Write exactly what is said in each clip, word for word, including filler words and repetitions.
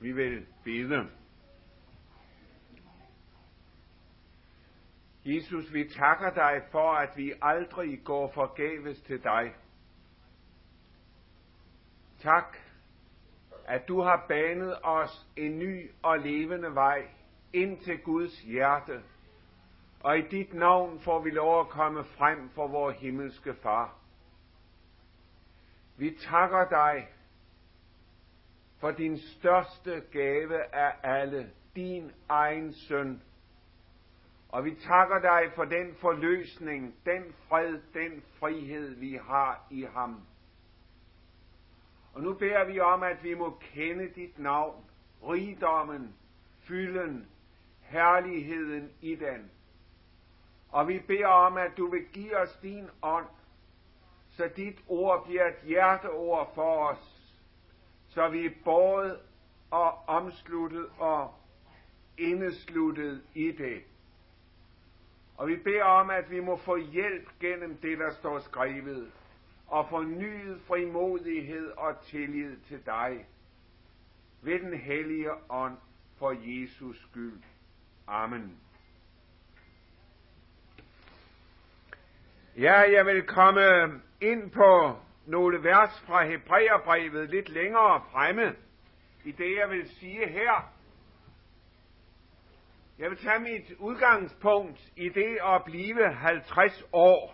Vi vil bede. Jesus, vi takker dig for, at vi aldrig går forgæves til dig. Tak, at du har banet os en ny og levende vej ind til Guds hjerte, og i dit navn får vi lov at komme frem for vor himmelske Far. Vi takker dig for din største gave af alle, din egen søn. Og vi takker dig for den forløsning, den fred, den frihed, vi har i ham. Og nu beder vi om, at vi må kende dit navn, rigdommen, fylden, herligheden i den. Og vi beder om, at du vil give os din ånd, så dit ord bliver et hjerteord for os, så vi er båret og omsluttet og indesluttet i det. Og vi beder om, at vi må få hjælp gennem det, der står skrevet, og fornyet frimodighed og tillid til dig, ved den hellige ånd, for Jesus skyld. Amen. Ja, jeg vil komme ind på nogle vers fra Hebræerbrevet lidt længere fremme, i det jeg vil sige her. Jeg vil tage mit udgangspunkt i det at blive halvtreds år.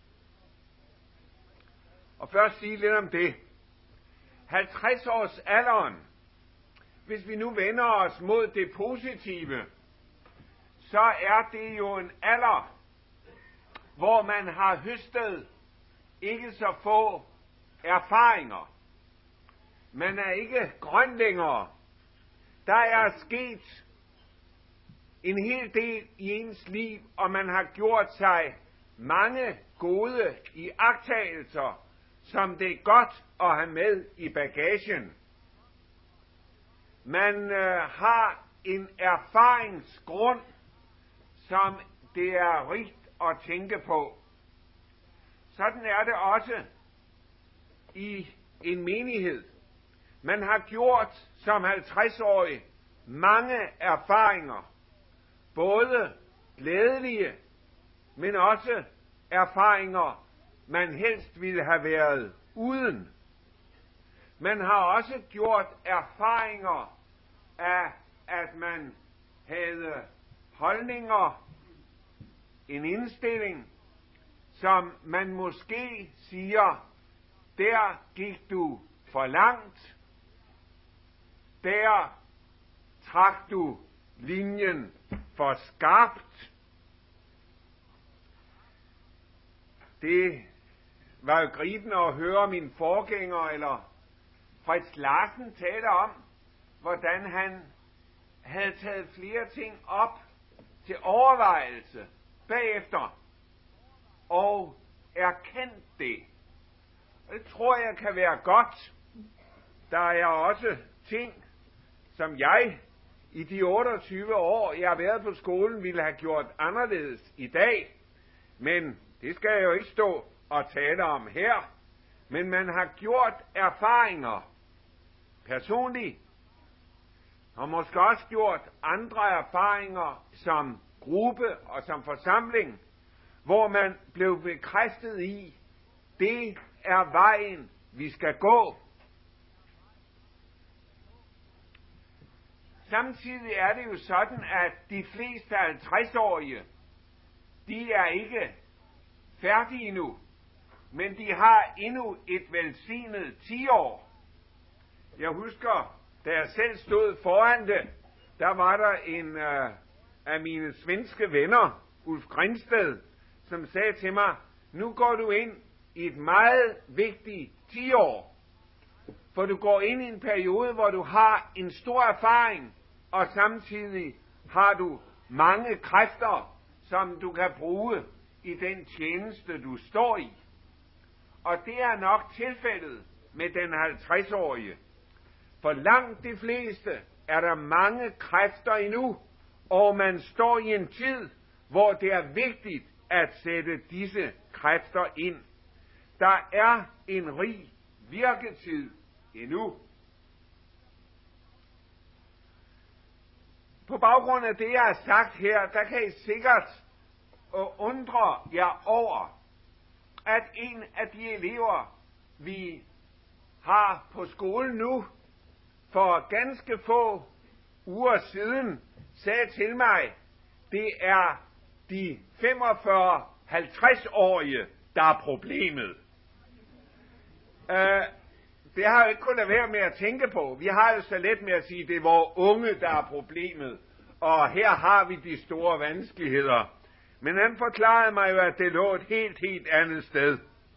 Og først sige lidt om det. halvtreds års alderen, hvis vi nu vender os mod det positive, så er det jo en alder, hvor man har høstet ikke så få erfaringer. Man er ikke grøn længere. Der er sket en hel del i ens liv, og man har gjort sig mange gode iagttagelser, som det er godt at have med i bagagen. Man øh, har en erfaringsgrund, som det er rigt at tænke på. Sådan er det også i en menighed. Man har gjort som halvtreds-årig mange erfaringer, både glædelige, men også erfaringer, man helst ville have været uden. Man har også gjort erfaringer af, at man havde holdninger, en indstilling, som man måske siger, der gik du for langt, der trak du linjen for skarpt. Det var jo gribende at høre min forgænger, eller Frits Larsen, tale om, hvordan han havde taget flere ting op til overvejelse bagefter, og erkendt det. Og det tror jeg kan være godt. Der er også ting, som jeg i de otteogtyve år, jeg har været på skolen, ville have gjort anderledes i dag. Men det skal jeg jo ikke stå og tale om her. Men man har gjort erfaringer personligt, og måske også gjort andre erfaringer som gruppe og som forsamling, hvor man blev bekræftet i, det er vejen, vi skal gå. Samtidig er det jo sådan, at de fleste halvtreds-årige, de er ikke færdige endnu, men de har endnu et velsignet ti år. Jeg husker, da jeg selv stod foran det, der var der en øh, af mine svenske venner, Ulf Grindsted, som sagde til mig, nu går du ind i et meget vigtigt ti år, for du går ind i en periode, hvor du har en stor erfaring, og samtidig har du mange kræfter, som du kan bruge i den tjeneste, du står i. Og det er nok tilfældet med den halvtreds-årige. For langt de fleste er der mange kræfter endnu, og man står i en tid, hvor det er vigtigt at sætte disse kræfter ind. Der er en rig virketid endnu. baggrund af det, jeg har sagt her, der kan I sikkert undre jer over, at en af de elever, vi har på skolen nu, for ganske få uger siden, sagde til mig, det er de femogfyrre halvtreds-årige, der er problemet. Uh, det har jeg ikke kunnet lade være med at tænke på. Vi har jo så let med at sige, det er vores unge, der er problemet, og her har vi de store vanskeligheder. Men han forklarede mig jo, at det lå et helt, helt andet sted.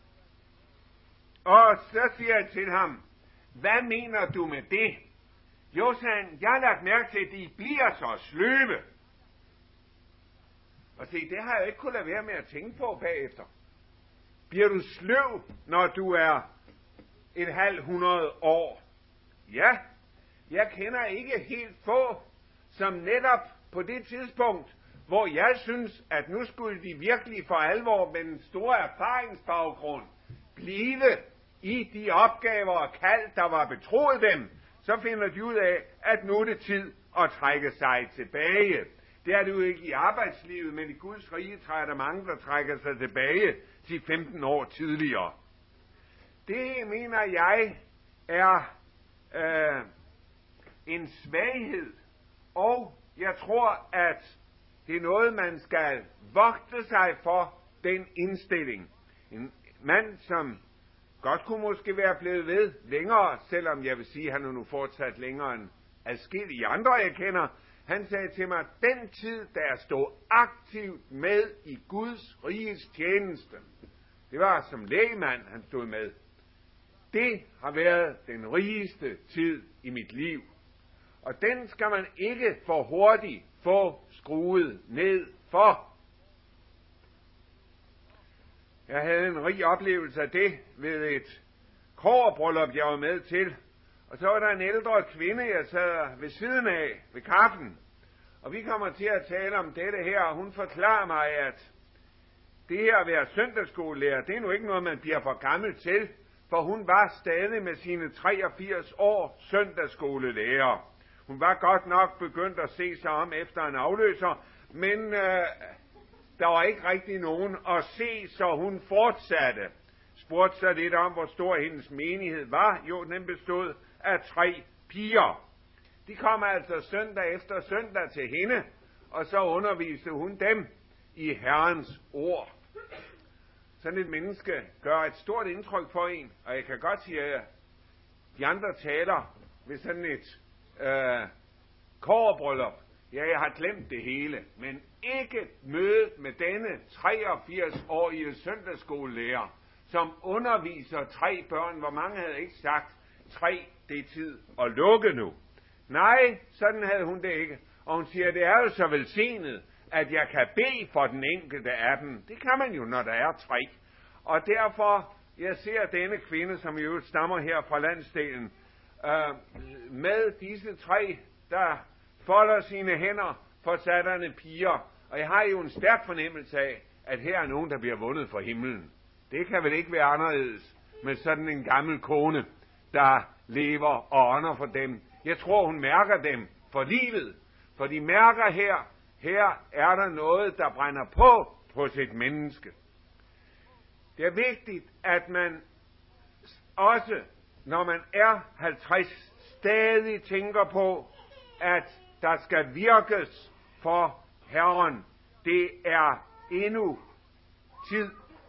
Og så siger jeg til ham, hvad mener du med det? Jo, sagde han, jeg har lagt mærke til, at de bliver så sløve. Og se, det har jeg ikke kunnet lade være med at tænke på bagefter. Bliver du sløv, når du er et halvt hundrede år? Ja, jeg kender ikke helt få, som netop på det tidspunkt, hvor jeg synes, at nu skulle de virkelig for alvor med en stor erfaringsbaggrund blive i de opgaver og kald, der var betroet dem, så finder de ud af, at nu er det tid at trække sig tilbage. Det er det jo ikke i arbejdslivet, men i Guds rige træder der mange, der trækker sig tilbage til femten år tidligere. Det mener jeg er øh, en svaghed, og jeg tror, at det er noget, man skal vogte sig for, den indstilling. En mand, som godt kunne måske være blevet ved længere, selvom jeg vil sige, at han er nu fortsat længere end adskillige andre, jeg kender. Han sagde til mig, den tid, da jeg stod aktivt med i Guds riges tjeneste, det var som lægmand, han stod med. Det har været den rigeste tid i mit liv. Og den skal man ikke for hurtigt få skruet ned for. Jeg havde en rig oplevelse af det ved et kobberbryllup, jeg var med til. Og så var der en ældre kvinde, jeg sad ved siden af ved kaffen. Og vi kommer til at tale om dette her, og hun forklarer mig, at det her at være søndagsskolelærer, det er nu ikke noget, man bliver for gammel til. For hun var stadig med sine treogfirs år søndagsskolelærer. Hun var godt nok begyndt at se sig om efter en afløser, men øh, der var ikke rigtig nogen at se, så hun fortsatte. Spurgte sig lidt om, hvor stor hendes menighed var. Jo, den bestod af tre piger. De kom altså søndag efter søndag til hende, og så underviste hun dem i Herrens ord. Sådan et menneske gør et stort indtryk på en, og jeg kan godt sige, at de andre taler ved sådan et øh, kobberbryllup. Ja, jeg har glemt det hele, men ikke mødet med denne treogfirs-årige søndagsskolelærer, som underviser tre børn, hvor mange havde ikke sagt, tre, det er tid at lukke nu. Nej, sådan havde hun det ikke. Og hun siger, det er jo så velsignet, at jeg kan bede for den enkelte af dem. Det kan man jo, når der er tre. Og derfor, jeg ser denne kvinde, som i øvrigt stammer her fra landsdelen, øh, med disse tre, der folder sine hænder for satterne piger. Og jeg har jo en stærk fornemmelse af, at her er nogen, der bliver vundet for himlen. Det kan vel ikke være anderledes med sådan en gammel kone, der lever og ånder for dem. Jeg tror, hun mærker dem for livet. For de mærker her, her er der noget, der brænder på på sit menneske. Det er vigtigt, at man også, når man er halvtreds, stadig tænker på, at der skal virkes for Herren. Det er endnu tid.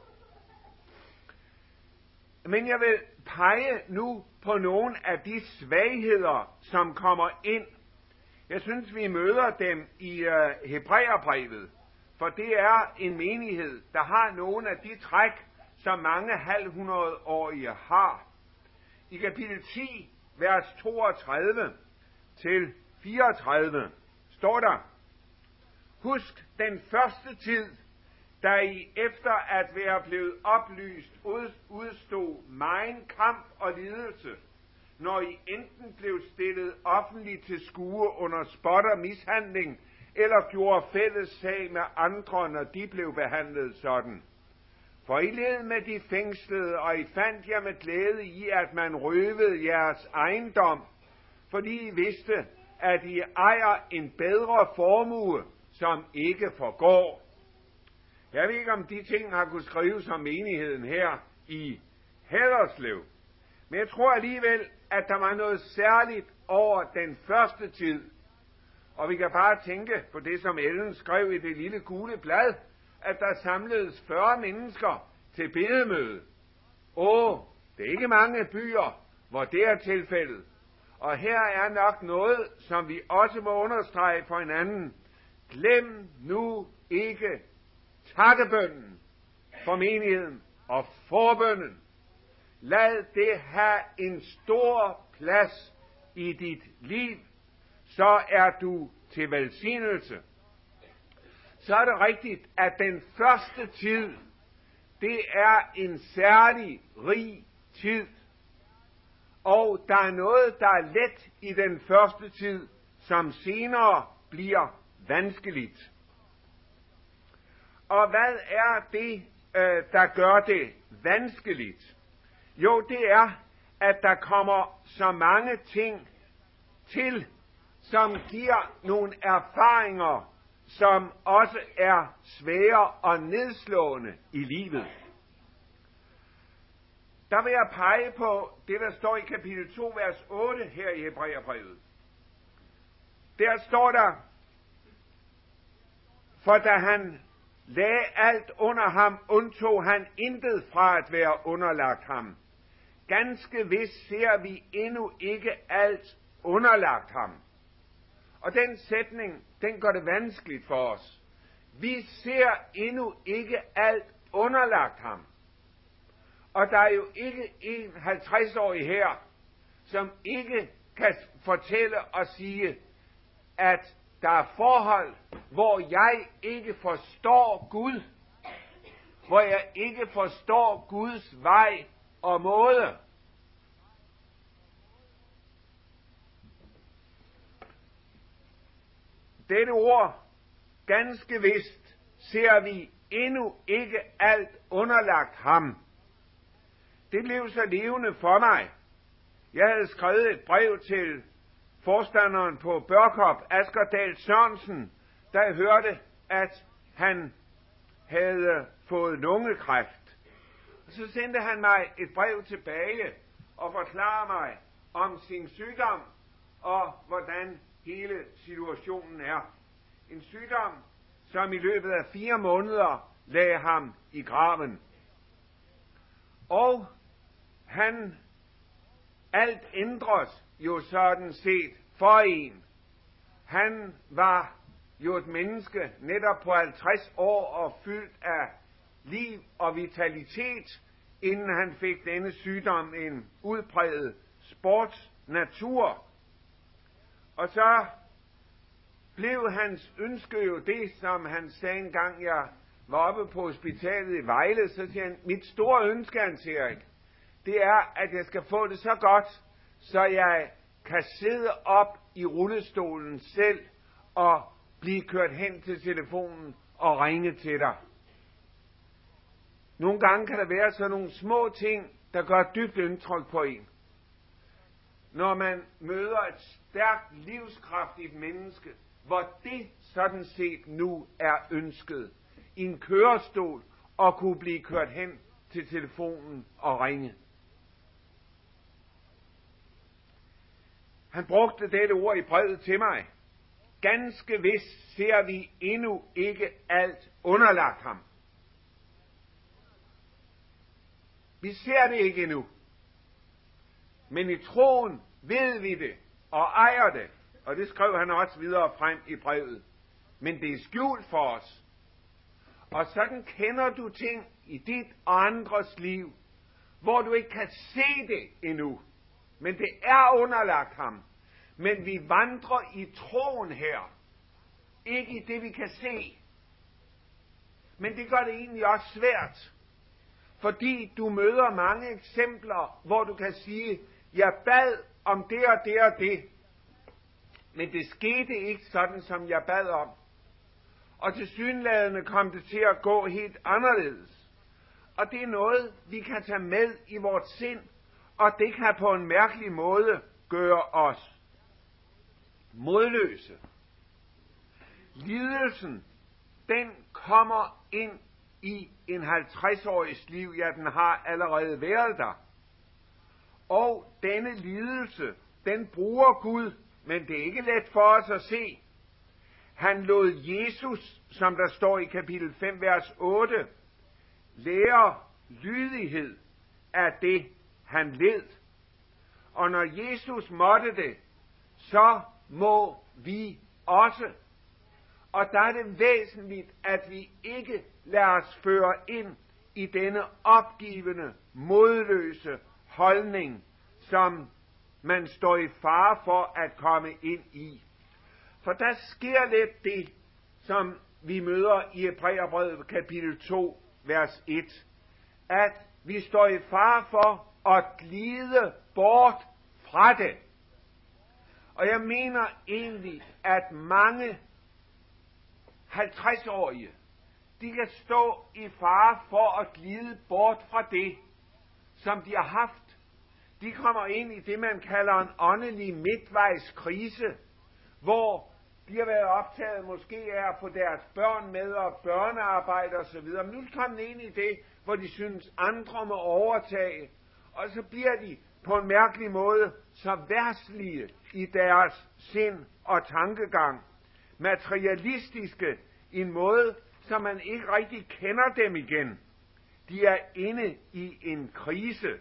Men jeg vil pege nu på nogle af de svagheder, som kommer ind. Jeg synes, vi møder dem i uh, Hebræerbrevet, for det er en menighed, der har nogle af de træk, som mange halvhundredårige har. I kapitel ti, vers toogtredive til fireogtredive, står der: Husk den første tid, da I efter at være blevet oplyst udstod megen kamp og lidelse, når I enten blev stillet offentligt til skue under spot og mishandling, eller gjorde fælles sag med andre, når de blev behandlet sådan. For I led med de fængslede, og I fandt jer med glæde i, at man røvede jeres ejendom, fordi I vidste, at I ejer en bedre formue, som ikke forgår. Jeg ved ikke, om de ting har kunnet skrives om menigheden her i Haderslev. Men jeg tror alligevel, at der var noget særligt over den første tid. Og vi kan bare tænke på det, som Ellen skrev i det lille gule blad, at der samledes fyrre mennesker til bedemøde. Åh, det er ikke mange byer, hvor det er tilfældet. Og her er nok noget, som vi også må understrege for hinanden. Glem nu ikke takkebønnen for menigheden og forbønnen. Lad det have en stor plads i dit liv, så er du til velsignelse. Så er det rigtigt, at den første tid, det er en særlig rig tid. Og der er noget, der er let i den første tid, som senere bliver vanskeligt. Og hvad er det, der gør det vanskeligt? Jo, det er, at der kommer så mange ting til, som giver nogle erfaringer, som også er svære og nedslående i livet. Der vil jeg pege på det, der står i kapitel to, vers otte her i Hebræerbrevet. Der står der, for da han lagde alt under ham, undtog han intet fra at være underlagt ham. Ganske vist ser vi endnu ikke alt underlagt ham. Og den sætning, den gør det vanskeligt for os. Vi ser endnu ikke alt underlagt ham. Og der er jo ikke en halvtreds-årig her, som ikke kan fortælle og sige, at der er forhold, hvor jeg ikke forstår Gud, hvor jeg ikke forstår Guds vej og måde. Dette ord, ganske vist, ser vi endnu ikke alt underlagt ham. Det blev så levende for mig. Jeg havde skrevet et brev til forstanderen på Børkop, Asger Dahl Sørensen, da jeg hørte, at han havde fået lungekræft. Så sendte han mig et brev tilbage og forklarede mig om sin sygdom og hvordan hele situationen er. En sygdom, som i løbet af fire måneder lagde ham i graven. Og han, alt ændres jo sådan set for en. Han var jo et menneske netop på halvtreds år og fyldt af liv og vitalitet, inden han fik denne sygdom en udpræget sportsnatur. Og så blev hans ønske jo det, som han sagde en gang, jeg var oppe på hospitalet i Vejle, så siger han, mit store ønske, Hans Erik, det er, at jeg skal få det så godt, så jeg kan sidde op i rullestolen selv og blive kørt hen til telefonen og ringe til dig. Nogle gange kan der være sådan nogle små ting, der gør dybt indtryk på en. Når man møder et stærkt, livskraftigt menneske, hvor det sådan set nu er ønsket, i en kørestol, og kunne blive kørt hen til telefonen og ringe. Han brugte dette ord i brevet til mig. Ganske vist ser vi endnu ikke alt underlagt ham. Vi ser det ikke endnu. Men i troen ved vi det og ejer det. Og det skrev han også videre frem i brevet. Men det er skjult for os. Og sådan kender du ting i dit og andres liv, hvor du ikke kan se det endnu. Men det er underlagt ham. Men vi vandrer i troen her. Ikke i det, vi kan se. Men det gør det egentlig også svært. Fordi du møder mange eksempler, hvor du kan sige, jeg bad om det og det og det. Men det skete ikke sådan, som jeg bad om. Og tilsyneladende kom det til at gå helt anderledes. Og det er noget, vi kan tage med i vores sind, og det kan på en mærkelig måde gøre os modløse. Lidelsen, den kommer ind i en halvtreds-årigs liv, ja, den har allerede været der. Og denne lidelse, den bruger Gud, men det er ikke let for os at se. Han lod Jesus, som der står i kapitel fem, vers otte, lære lydighed af det, han led. Og når Jesus måtte det, så må vi også. Og der er det væsentligt, at vi ikke lader os føre ind i denne opgivende, modløse holdning, som man står i fare for at komme ind i. For der sker lidt det, som vi møder i Hebræerbrevet kapitel to, vers et, at vi står i fare for at glide bort fra det. Og jeg mener egentlig, at mange halvtreds-årige, de kan stå i fare for at glide bort fra det, som de har haft. De kommer ind i det, man kalder en åndelig midtvejskrise, hvor de har været optaget måske af at få deres børn med og børnearbejde osv. Men nu er de kommet ind i det, hvor de synes andre må overtage. Og så bliver de på en mærkelig måde så værslige i deres sind og tankegang. Materialistiske i en måde, så man ikke rigtig kender dem igen. De er inde i en krise.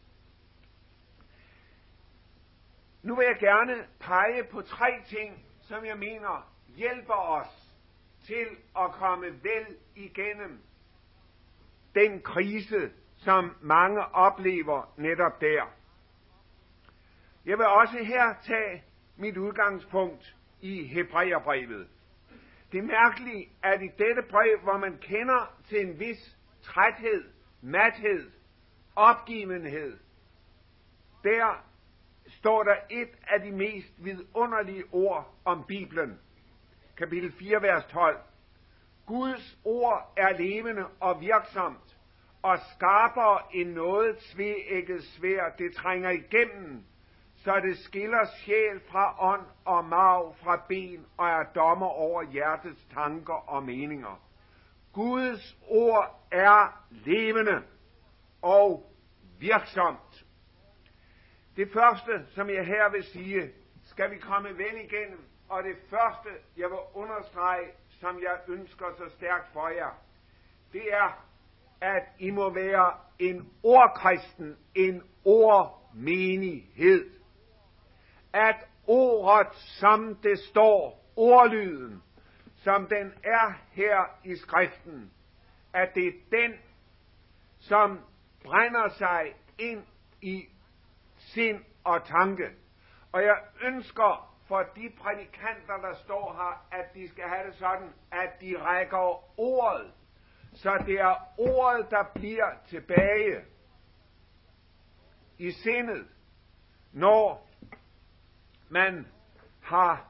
Nu vil jeg gerne pege på tre ting, som jeg mener hjælper os til at komme vel igennem den krise, som mange oplever netop der. Jeg vil også her tage mit udgangspunkt i Hebræerbrevet. Det er mærkeligt, at i dette brev, hvor man kender til en vis træthed, mathed, opgivenhed, der står der et af de mest vidunderlige ord om Bibelen. Kapitel fire, vers tolv. Guds ord er levende og virksomt, og skarpere end noget tveægget sværd. Det trænger igennem, så det skiller sjæl fra ånd og marv fra ben, og er dommer over hjertets tanker og meninger. Guds ord er levende og virksomt. Det første, som jeg her vil sige, skal vi komme vel igennem, og det første, jeg vil understrege, som jeg ønsker så stærkt for jer, det er, at I må være en ordkristen, en ordmenighed. At ordet, som det står, ordlyden, som den er her i skriften, at det er den, som brænder sig ind i sind og tanke. Og jeg ønsker for de prædikanter, der står her, at de skal have det sådan, at de rækker ordet, så det er ordet, der bliver tilbage i sindet, når man har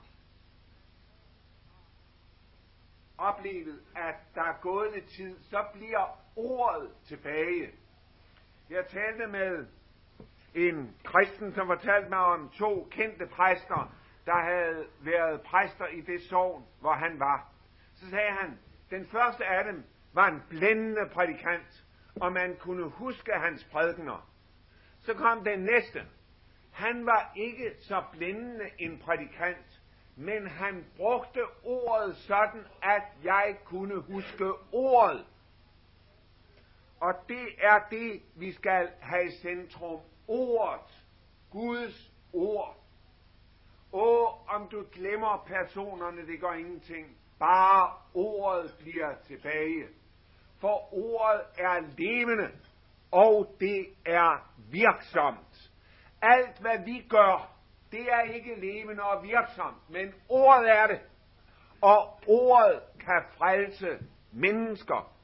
oplevet, at der er gået lidt tid, så bliver ordet tilbage. Jeg talte med en kristen, som fortalte mig om to kendte præster, der havde været præster i det sogn, hvor han var. Så sagde han, den første af dem var en blændende prædikant, og man kunne huske hans prædikener. Så kom den næste. Han var ikke så blændende en prædikant, men han brugte ordet sådan, at jeg kunne huske ordet. Og det er det, vi skal have i centrum. Ordet. Guds ord. Og om du glemmer personerne, det gør ingenting. Bare ordet bliver tilbage. For ordet er levende, og det er virksomt. Alt hvad vi gør, det er ikke levende og virksomt, men ordet er det. Og ordet kan frelse mennesker.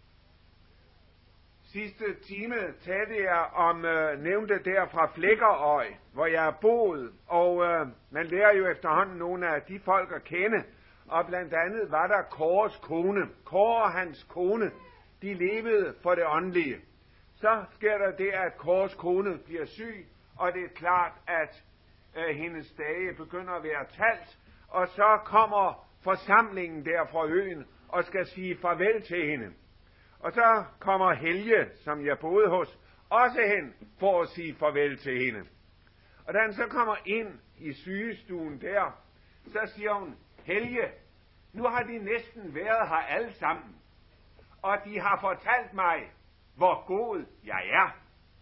Sidste time talte jeg om, øh, nævnte der fra Flækkerøj, hvor jeg er boet, og øh, man lærer jo efterhånden nogle af de folk at kende, og blandt andet var der Kåres kone. Kåre og hans kone, de levede for det åndelige. Så sker der det, at Kåres kone bliver syg, og det er klart, at øh, hendes dage begynder at være talt, og så kommer forsamlingen der fra øen og skal sige farvel til hende. Og så kommer Helge, som jeg boede hos, også hen for at sige farvel til hende. Og da han så kommer ind i sygestuen der, så siger hun, Helge, nu har de næsten været her alle sammen, og de har fortalt mig, hvor god jeg er.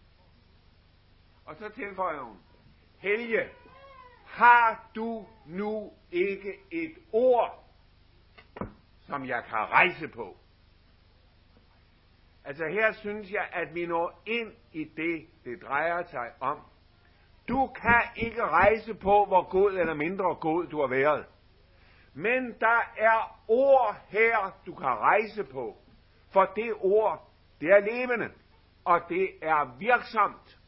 Og så tilføjer hun, Helge, har du nu ikke et ord, som jeg kan rejse på? Altså her synes jeg, at vi når ind i det, det drejer sig om. Du kan ikke rejse på, hvor god eller mindre god du har været. Men der er ord her, du kan rejse på. For det ord, det er levende, og det er virksomt.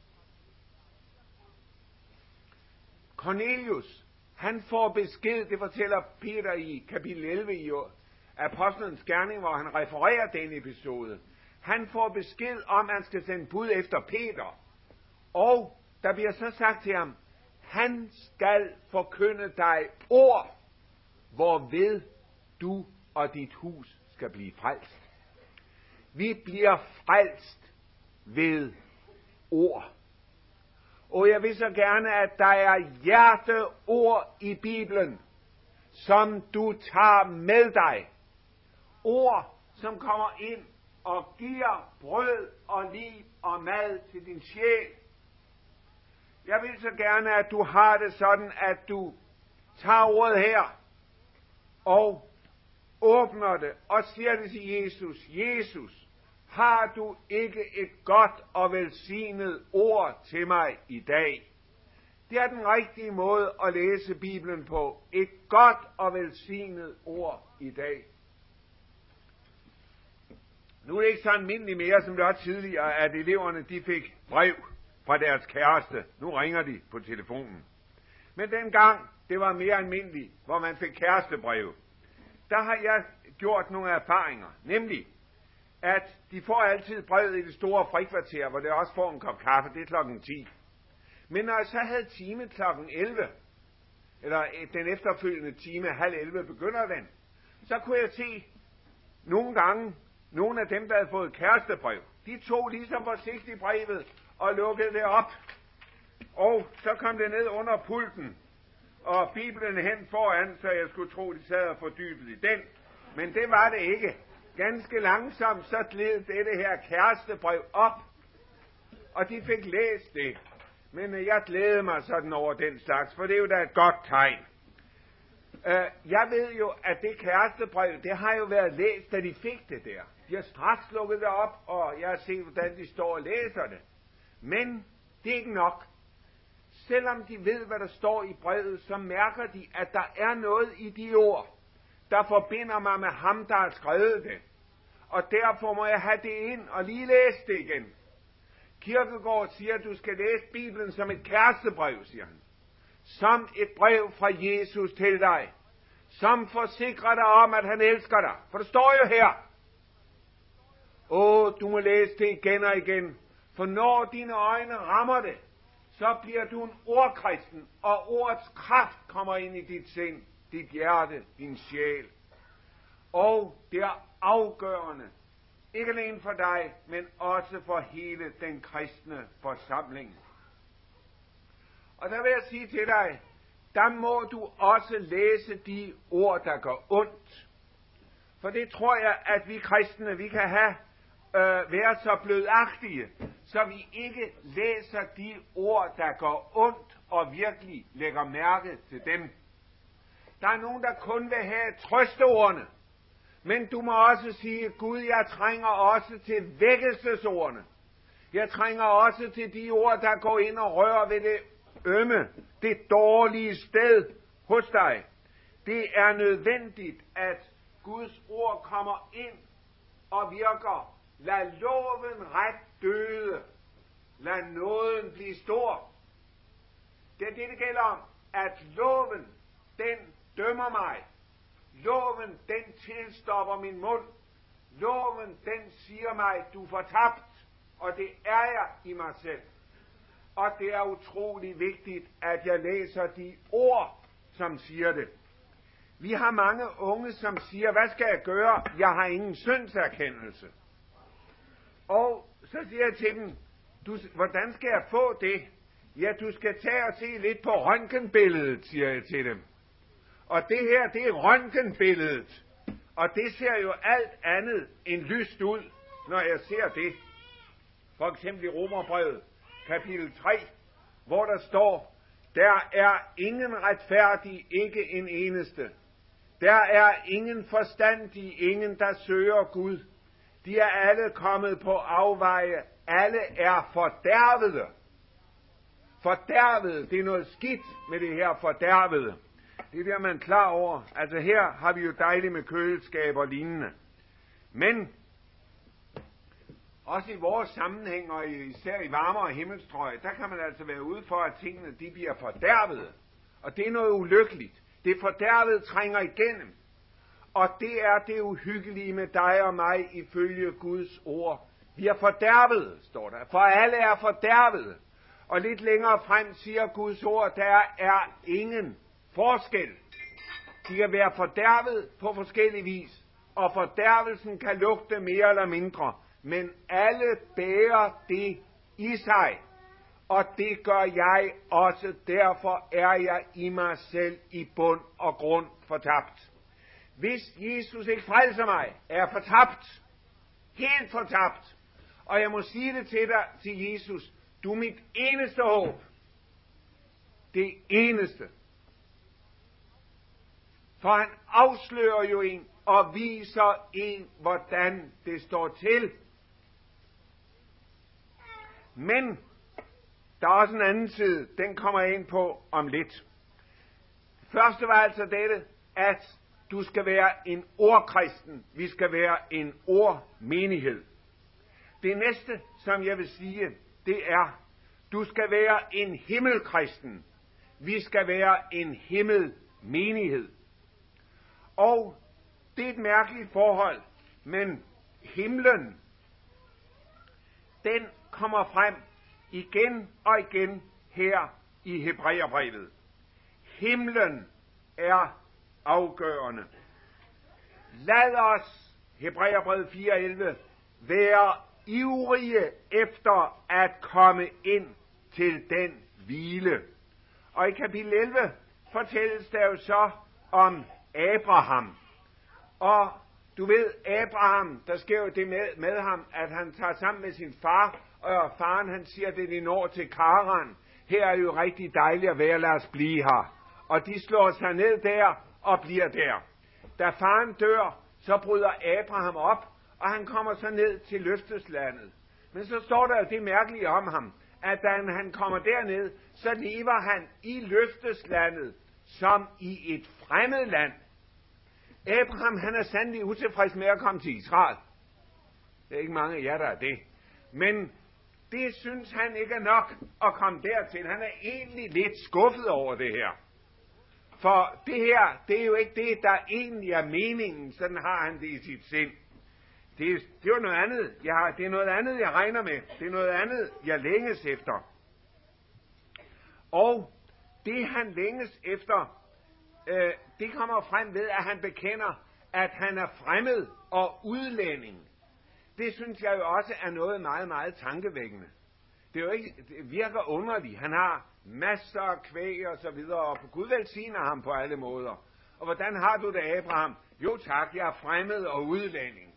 Cornelius, han får besked, det fortæller Peter i kapitel elleve i Apostlenes Gerning, hvor han refererer den episode. Han får besked om, at han skal sende bud efter Peter. Og der bliver så sagt til ham, han skal forkynde dig ord, hvorved du og dit hus skal blive frelst. Vi bliver frelst ved ord. Og jeg vil så gerne, at der er hjerteord i Bibelen, som du tager med dig. Ord, som kommer ind og giver brød og liv og mad til din sjæl. Jeg vil så gerne, at du har det sådan, at du tager ordet her og åbner det og siger det til Jesus. Jesus, har du ikke et godt og velsignet ord til mig i dag? Det er den rigtige måde at læse Bibelen på. Et godt og velsignet ord i dag. Nu er det ikke så almindeligt mere, som det var tidligere, at eleverne de fik brev fra deres kæreste. Nu ringer de på telefonen. Men dengang, det var mere almindeligt, hvor man fik kærestebrev. Der har jeg gjort nogle erfaringer. Nemlig, at de får altid brevet i det store frikvarter, hvor det også får en kop kaffe. Det er klokken ti. Men når jeg så havde time klokken elleve, eller den efterfølgende time, halv elleve begynder den, så kunne jeg se nogle gange, nogle af dem, der havde fået kærestebrev, de tog ligesom forsigtigt brevet og lukkede det op. Og så kom det ned under pulten, og Bibelen hen foran, så jeg skulle tro, de sad og fordybet i den. Men det var det ikke. Ganske langsomt så gled dette her kærestebrev op, og de fik læst det. Men jeg glædede mig sådan over den slags, for det er jo da et godt tegn. Uh, jeg ved jo, at det kærestebrev, det har jo været læst, da de fik det der. De har straks lukket det op, og jeg har set, hvordan de står og læser det. Men det er ikke nok. Selvom de ved, hvad der står i brevet, så mærker de, at der er noget i de ord, der forbinder mig med ham, der har skrevet det. Og derfor må jeg have det ind og lige læse det igen. Kierkegaard siger, at du skal læse Bibelen som et kærestebrev, siger han. Som et brev fra Jesus til dig. Som forsikrer dig om, at han elsker dig. For det står jo her. Åh, du må læse det igen og igen. For når dine øjne rammer det, så bliver du en ordkristen, og ordets kraft kommer ind i dit sind, dit hjerte, din sjæl. Og det er afgørende, ikke alene for dig, men også for hele den kristne forsamling. Og der vil jeg sige til dig, der må du også læse de ord, der gør ondt. For det tror jeg, at vi kristne, vi kan have øh, være så blødagtige, så vi ikke læser de ord, der gør ondt, og virkelig lægger mærke til dem. Der er nogen, der kun vil have trøsteordene. Men du må også sige, Gud, jeg trænger også til vækkelsesordene. Jeg trænger også til de ord, der går ind og rører ved det ømme, det dårlige sted hos dig. Det er nødvendigt, at Guds ord kommer ind og virker. Lad loven ret døde. Lad nåden blive stor. Det er det, det gælder om, at loven, den dømmer mig. Loven, den tilstopper min mund. Loven, den siger mig, du er fortabt, og det er jeg i mig selv. Og det er utrolig vigtigt, at jeg læser de ord, som siger det. Vi har mange unge, som siger, hvad skal jeg gøre? Jeg har ingen syndserkendelse. Og så siger jeg til dem, du, hvordan skal jeg få det? Ja, du skal tage og se lidt på røntgenbilledet, siger jeg til dem. Og det her, det er røntgenbilledet. Og det ser jo alt andet end lyst ud, når jeg ser det. For eksempel i Romerbrevet, kapitel tre, hvor der står, der er ingen retfærdig, ikke en eneste. Der er ingen forstandig, ingen der søger Gud. De er alle kommet på afveje. Alle er fordærvede. Fordærvede, det er noget skidt med det her fordærvede. Det bliver man klar over. Altså her har vi jo dejligt med køleskab og lignende. Men også i vores sammenhæng, og især i varmere himmelstrøg, der kan man altså være ude for, at tingene de bliver fordærvede. Og det er noget ulykkeligt. Det fordærvede trænger igennem. Og det er det uhyggelige med dig og mig ifølge Guds ord. Vi er fordærvede, står der. For alle er fordærvede. Og lidt længere frem siger Guds ord, der er ingen forskel. De kan være fordærvet på forskellig vis. Og fordærvelsen kan lugte mere eller mindre. Men alle bærer det i sig. Og det gør jeg også. Derfor er jeg i mig selv i bund og grund fortabt. Hvis Jesus ikke frelser mig, er jeg fortabt. Helt fortabt. Og jeg må sige det til dig, til Jesus. Du er mit eneste håb. Det eneste. For han afslører jo en og viser en, hvordan det står til. Men der er også en anden side, den kommer jeg ind på om lidt. Det første var altså dette, at du skal være en ordkristen. Vi skal være en ordmenighed. Det næste, som jeg vil sige, det er, du skal være en himmelkristen. Vi skal være en himmelmenighed. Og det er et mærkeligt forhold, men himlen, den kommer frem igen og igen her i Hebræerbrevet. Himlen er afgørende. Lad os, Hebræerbrevet fire elleve, være ivrige efter at komme ind til den hvile. Og i kapitel elleve fortælles der jo så om Abraham. Og du ved, Abraham, der sker jo det med, med ham, at han tager sammen med sin far, og faren han siger, det de når til Karan. Her er jo rigtig dejligt at være, lad os blive her. Og de slår sig ned der og bliver der. Da faren dør, så bryder Abraham op, og han kommer så ned til løfteslandet. Men så står der jo det mærkelige om ham, at da han kommer derned, så lever han i løfteslandet som i et fremmed land. Abraham, han er sandelig utilfreds med at komme til Israel. Det er ikke mange af jer, der er det. Men det synes han ikke er nok at komme dertil. Han er egentlig lidt skuffet over det her. For det her, det er jo ikke det, der egentlig er meningen. Sådan har han det i sit sind. Det er, det er noget andet. Jeg har, det er noget andet, jeg regner med. Det er noget andet, jeg længes efter. Og det, han længes efter, øh, det kommer frem ved, at han bekender, at han er fremmed og udlænding. Det synes jeg jo også er noget meget, meget tankevækkende. Det, er jo ikke, det virker underligt. Han har masser af kvæg og så videre, og Gud velsigner ham på alle måder. Og hvordan har du det, Abraham? Jo tak, jeg er fremmed og udlænding.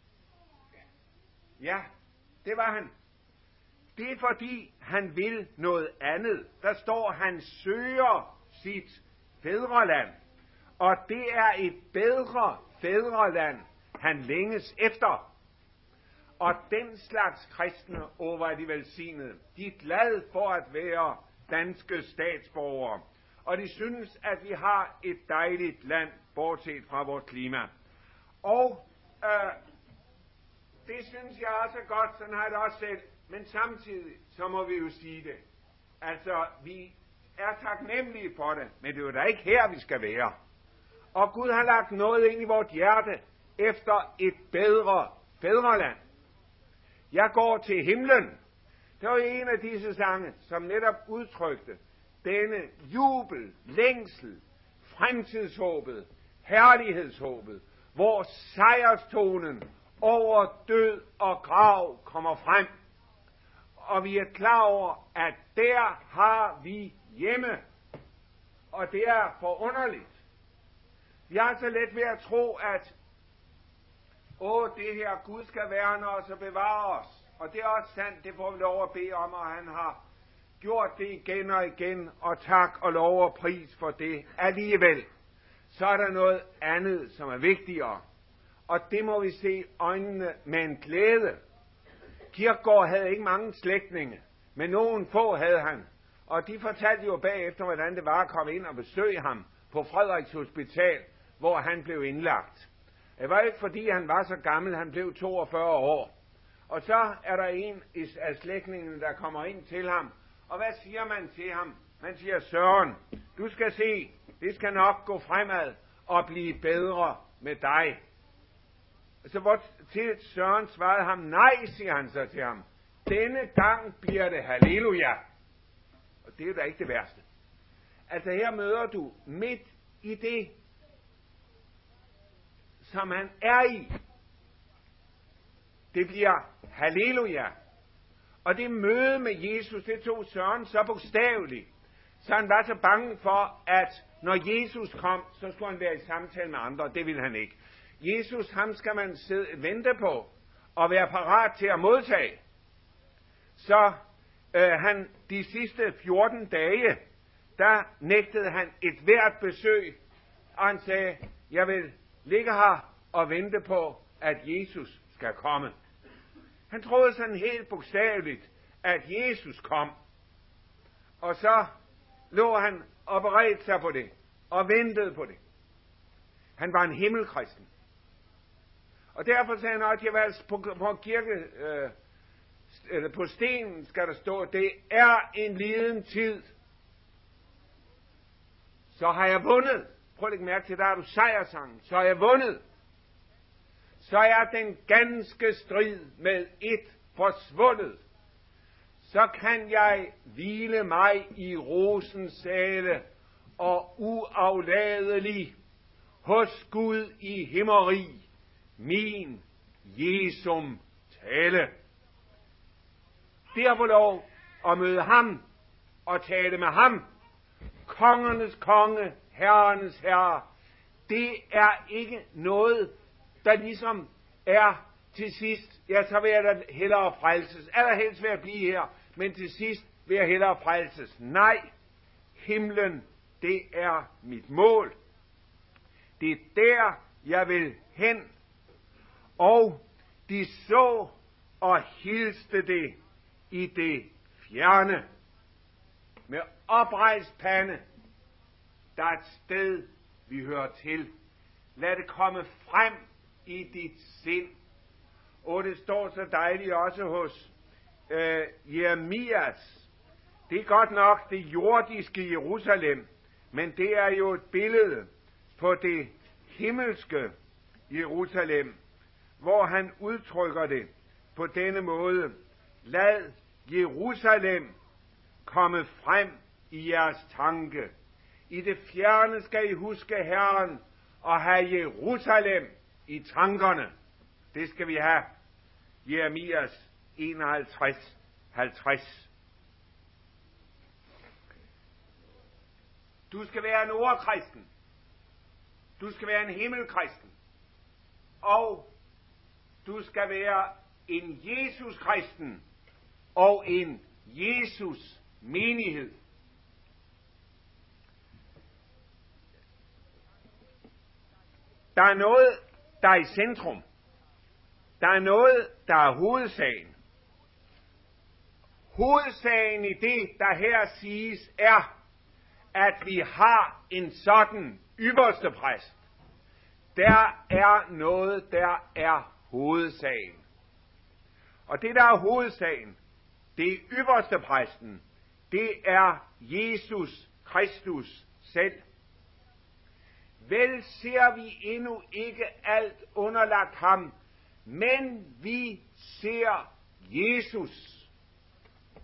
Ja, det var han. Det er fordi, han vil noget andet. Der står, han søger sit fædreland. Og det er et bedre fædreland, han længes efter. Og den slags kristne, åh, hvor er de velsignede. De er glade for at være danske statsborgere. Og de synes, at vi har et dejligt land, bortset fra vores klima. Og øh, det synes jeg også er godt, sådan har jeg det også selv. Men samtidig, så må vi jo sige det. Altså, vi er taknemmelige for det, men det er jo da ikke her, vi skal være. Og Gud har lagt noget ind i vores hjerte efter et bedre fædreland. Jeg går til himlen. Det var en af disse sange, som netop udtrykte denne jubel, længsel, fremtidshåbet, herlighedshåbet, hvor sejrstonen over død og grav kommer frem. Og vi er klar over, at der har vi hjemme. Og det er forunderligt. Vi har så let ved at tro, at åh, det her Gud skal værne os og bevare os. Og det er også sandt, det får vi lov at bede om, og han har gjort det igen og igen, og tak og lov og pris for det. Alligevel, så er der noget andet, som er vigtigere. Og det må vi se øjnene med en glæde. Kierkegaard havde ikke mange slægtninge, men nogen få havde han. Og de fortalte jo bagefter, hvordan det var at komme ind og besøge ham på Frederiks Hospital, hvor han blev indlagt. Det var ikke fordi han var så gammel, han blev toogfyrre år. Og så er der en af slægtningene, der kommer ind til ham. Og hvad siger man til ham? Man siger, Søren, du skal se, det skal nok gå fremad og blive bedre med dig. Så hvor til Søren svarede ham, nej, siger han så til ham. Denne gang bliver det halleluja. Og det er da ikke det værste. Altså her møder du midt i det, som han er i. Det bliver halleluja. Og det møde med Jesus, det tog Søren så bogstaveligt, så han var så bange for, at når Jesus kom, så skulle han være i samtale med andre. Det ville han ikke. Jesus, ham skal man sidde, vente på og være parat til at modtage. Så øh, han de sidste fjorten dage, der nægtede han et hvert besøg, og han sagde, jeg vil ligge her og vente på, at Jesus skal komme. Han troede sådan helt bogstaveligt, at Jesus kom. Og så lå han og beredte sig på det, og ventede på det. Han var en himmelkristen. Og derfor sagde han også, at jeg på, på kirke, øh, eller på stenen skal der stå, det er en liden tid. Så har jeg vundet. Prøv at lægge mærke til, der har du sejrsangen. Så har jeg vundet. Så er den ganske strid med et forsvundet. Så kan jeg hvile mig i rosens sale og uafladelig hos Gud i himmeri, min Jesum tale. Det at få lov at møde ham og tale med ham, kongernes konge, herrenes herre, det er ikke noget, der ligesom er til sidst, ja, så vil jeg da hellere frelses. Allerhelst vil jeg blive her, men til sidst vil jeg hellere frelses. Nej, himlen, det er mit mål. Det er der, jeg vil hen. Og de så og hilste det i det fjerne. Med oprejst pande, der er et sted, vi hører til. Lad det komme frem i dit sind. Og det står så dejligt også hos øh, Jeremias. Det er godt nok det jordiske Jerusalem, men det er jo et billede på det himmelske Jerusalem, hvor han udtrykker det på denne måde. Lad Jerusalem komme frem i jeres tanke. I det fjerne skal I huske Herren og have Jerusalem i tankerne. Det skal vi have. Jeremias enoghalvtreds halvtreds. Du skal være en ordkristen. Du skal være en himmelkristen. Og du skal være en Jesus-kristen og en Jesus-menighed. Der er noget, der er i centrum. Der er noget, der er hovedsagen. Hovedsagen i det, der her siges, er, at vi har en sådan ypperste præst. Der er noget, der er hovedsagen. Og det, der er hovedsagen, det er ypperste præsten. Det er Jesus Kristus selv. Vel ser vi endnu ikke alt underlagt ham, men vi ser Jesus.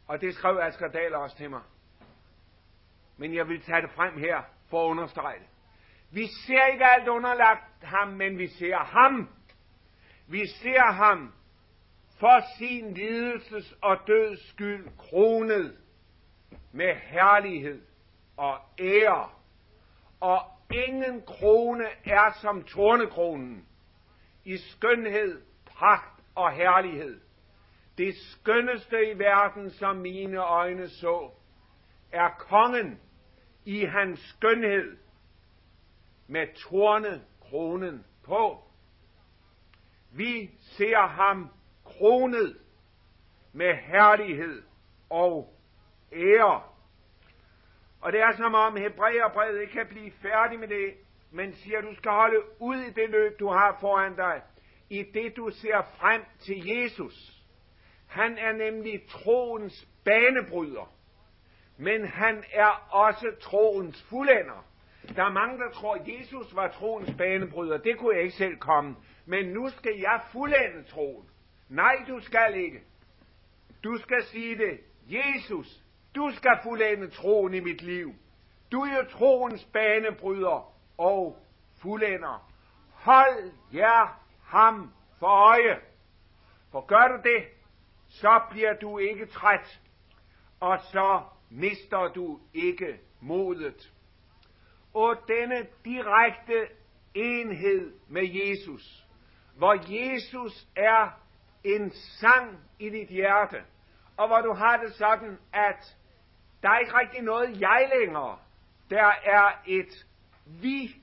Og det skrev Asger Dahl også til mig. Men jeg vil tage det frem her for at understrege det. Vi ser ikke alt underlagt ham, men vi ser ham. Vi ser ham for sin lidelses og døds skyld kronet med herlighed og ære. Og ingen krone er som tornekronen i skønhed, pragt og herlighed. Det skønneste i verden, som mine øjne så, er kongen i hans skønhed med tornekronen på. Vi ser ham kronet med herlighed og ære. Og det er som om Hebræerbrevet ikke kan blive færdig med det, men siger, at du skal holde ud i det løb, du har foran dig, i det du ser frem til Jesus. Han er nemlig troens banebryder, men han er også troens fuldender. Der er mange, der tror, at Jesus var troens banebryder. Det kunne jeg ikke selv komme. Men nu skal jeg fuldende troen. Nej, du skal ikke. Du skal sige det. Jesus, du skal fuldende troen i mit liv. Du er jo troens banebryder og fuldender. Hold jer ham for øje. For gør du det, så bliver du ikke træt, og så mister du ikke modet. Og denne direkte enhed med Jesus, hvor Jesus er en sang i dit hjerte, og hvor du har det sådan, at der er ikke rigtig noget jeg længere. Der er et vi,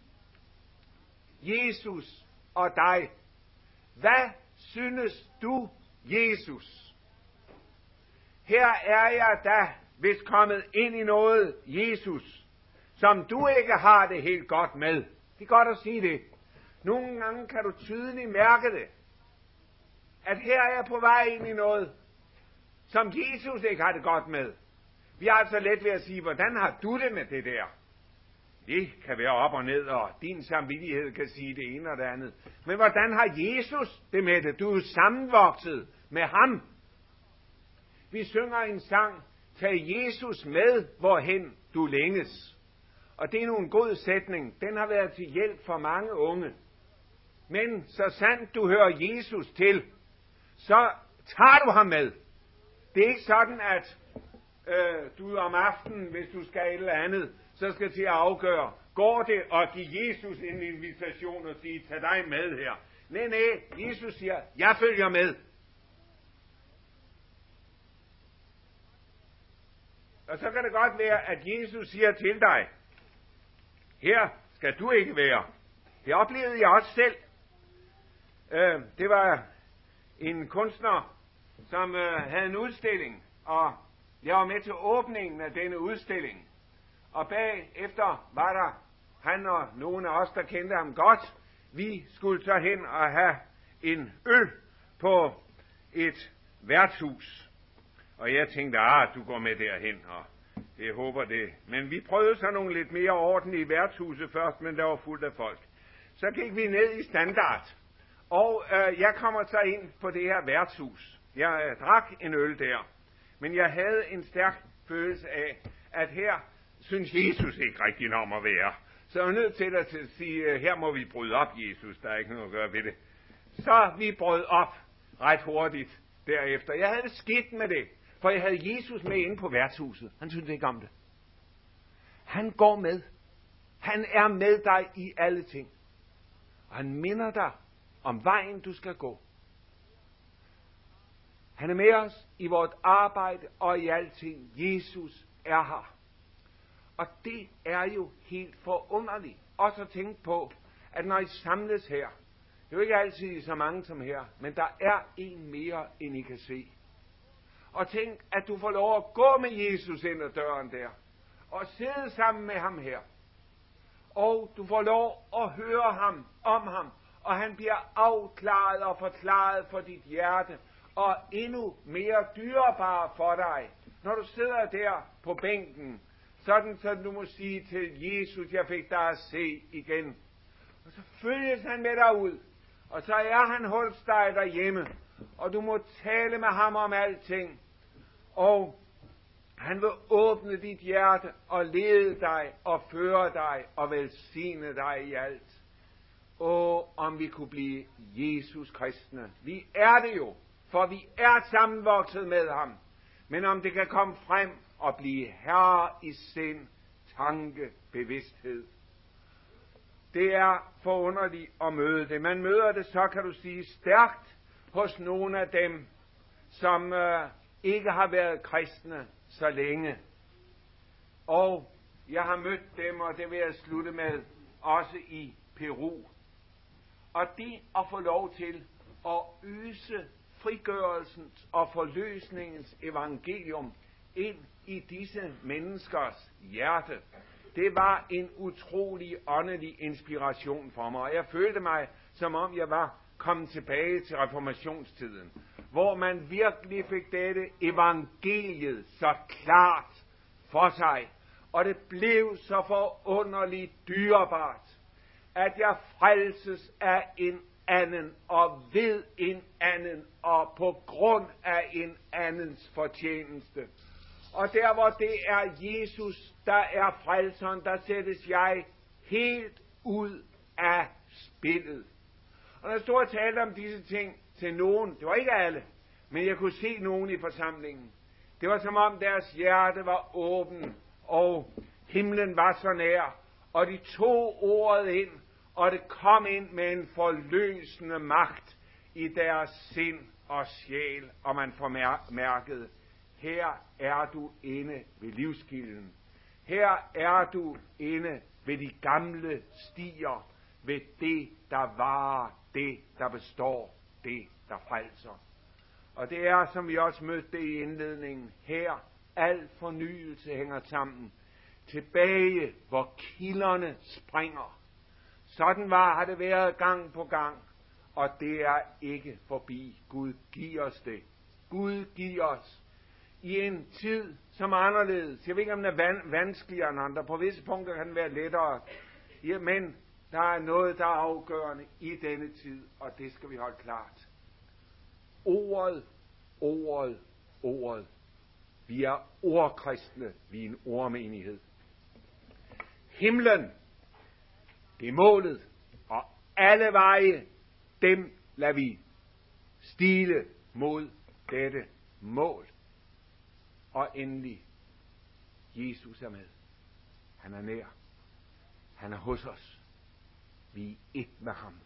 Jesus og dig. Hvad synes du, Jesus? Her er jeg da vist kommet ind i noget, Jesus, som du ikke har det helt godt med. Det er godt at sige det. Nogle gange kan du tydeligt mærke det. At her er jeg på vej ind i noget, som Jesus ikke har det godt med. Vi har altså let ved at sige, hvordan har du det med det der? Det kan være op og ned, og din samvittighed kan sige det ene og det andet. Men hvordan har Jesus det med det? Du er jo sammenvokset med ham. Vi synger en sang, tag Jesus med, hvorhen du længes. Og det er nu en god sætning. Den har været til hjælp for mange unge. Men så sandt du hører Jesus til, så tager du ham med. Det er ikke sådan, at øh, du om aftenen, hvis du skal et eller andet, så skal til at afgøre, går det at give Jesus en invitation og sige, tag dig med her. Nej, nej, Jesus siger, jeg følger med. Og så kan det godt være, at Jesus siger til dig, her skal du ikke være. Det oplevede jeg også selv. Øh, det var en kunstner, som øh, havde en udstilling, og jeg var med til åbningen af denne udstilling. Og bagefter var der han og nogle af os, der kendte ham godt. Vi skulle så hen og have en øl på et værtshus. Og jeg tænkte, ah, du går med derhen, og jeg håber det. Men vi prøvede så nogle lidt mere ordentlige værtshuset først, men der var fuldt af folk. Så gik vi ned i standard, og øh, jeg kommer så ind på det her værtshus. Jeg øh, drak en øl der, men jeg havde en stærk følelse af, at her synes Jesus ikke rigtig om at være. Så jeg var nødt til at sige, her må vi bryde op, Jesus, der er ikke noget at gøre ved det. Så vi brød op ret hurtigt derefter. Jeg havde det skidt med det, for jeg havde Jesus med inde på værtshuset. Han syntes ikke om det. Han går med. Han er med dig i alle ting. Og han minder dig om vejen, du skal gå. Han er med os i vores arbejde og i alting. Jesus er her. Og det er jo helt forunderligt også at tænke på, at når I samles her, det er jo ikke altid så mange som her, men der er en mere, end I kan se. Og tænk, at du får lov at gå med Jesus ind ad døren der, og sidde sammen med ham her. Og du får lov at høre ham om ham, og han bliver afklaret og forklaret for dit hjerte, og endnu mere dyrebar for dig, når du sidder der på bænken, sådan så du må sige til Jesus, jeg fik dig at se igen. Og så følges han med dig ud, og så er han hos dig derhjemme, og du må tale med ham om alting. Og Han vil åbne dit hjerte og lede dig og føre dig og velsigne dig i alt. Åh, om vi kunne blive Jesus kristne. Vi er det jo, for vi er sammenvokset med ham. Men om det kan komme frem og blive herre i sind, tanke, bevidsthed. Det er forunderligt at møde det. Man møder det, så kan du sige, stærkt hos nogle af dem, som øh, ikke har været kristne så længe. Og jeg har mødt dem, og det vil jeg slutte med, også i Peru. Og det at få lov til at øse frigørelsens og forløsningens evangelium ind i disse menneskers hjerte, det var en utrolig åndelig inspiration for mig. Og jeg følte mig, som om jeg var kommet tilbage til reformationstiden, hvor man virkelig fik dette evangeliet så klart for sig. Og det blev så forunderligt dyrebart, at jeg frelses af en anden, og ved en anden, og på grund af en andens fortjeneste. Og der hvor det er Jesus, der er frelseren, der sættes jeg helt ud af spillet. Og når jeg stod og talte om disse ting til nogen, det var ikke alle, men jeg kunne se nogen i forsamlingen. Det var som om deres hjerte var åben, og himlen var så nær, og de tog ordet ind, og det kom ind med en forløsende magt i deres sind og sjæl, og man formærkede, her er du inde ved livskilden. Her er du inde ved de gamle stier, ved det, der varer, det, der består, det, der frelser. Og det er, som vi også mødte det i indledningen, her al fornyelse hænger sammen. Tilbage, hvor kilderne springer. Sådan var, har det været gang på gang, og det er ikke forbi. Gud giver os det. Gud giver os i en tid, som er anderledes. Jeg ved ikke, om den er van- vanskeligere end andre. På visse punkter kan den være lettere. Ja, men der er noget, der er afgørende i denne tid, og det skal vi holde klart. Ordet, ordet, ordet. Vi er ordkristne. Vi er en ordmenighed. Himlen, det er målet, og alle veje, dem lader vi stile mod dette mål. Og endelig, Jesus er med. Han er nær. Han er hos os. Vi er et med ham.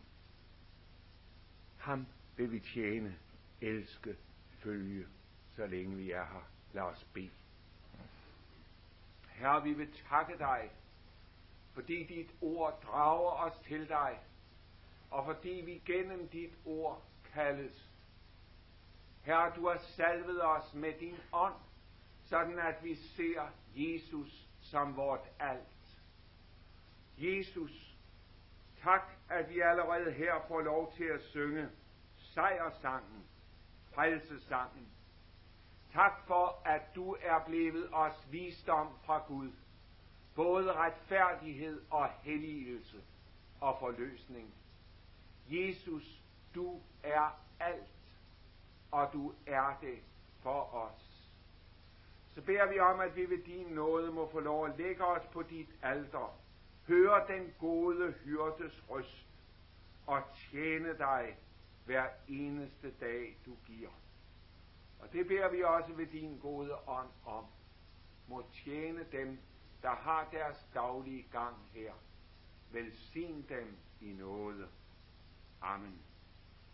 Ham vil vi tjene, elske, følge, så længe vi er her. Lad os bede. Herre, vi vil takke dig, fordi dit ord drager os til dig, og fordi vi gennem dit ord kaldes. Herre, du har salvet os med din ånd, sådan at vi ser Jesus som vort alt. Jesus, tak, at vi allerede her får lov til at synge sejrsangen, frelsesangen. Tak for, at du er blevet os visdom fra Gud, både retfærdighed og helligelse og forløsning. Jesus, du er alt, og du er det for os. Så beder vi om, at vi ved din nåde må få lov at lægge os på dit alter, høre den gode hyrdes røst og tjene dig hver eneste dag, du giver. Og det beder vi også ved din gode ånd om. Må tjene dem, der har deres daglige gang her. Velsign dem i nåde. Amen.